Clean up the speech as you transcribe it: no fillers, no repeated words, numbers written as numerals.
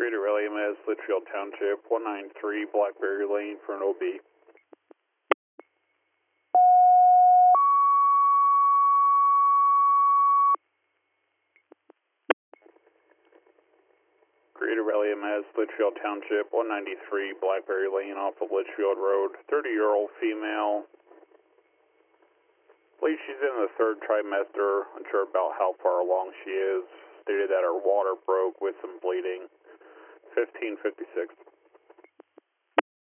Greater LMS, Litchfield Township, 193 Blackberry Lane for an OB. Greater LMS, Litchfield Township, 193 Blackberry Lane off of Litchfield Road, 30-year-old female. Believe she's in the third trimester, unsure about how far along she is. Stated that her water broke with some bleeding. 1556.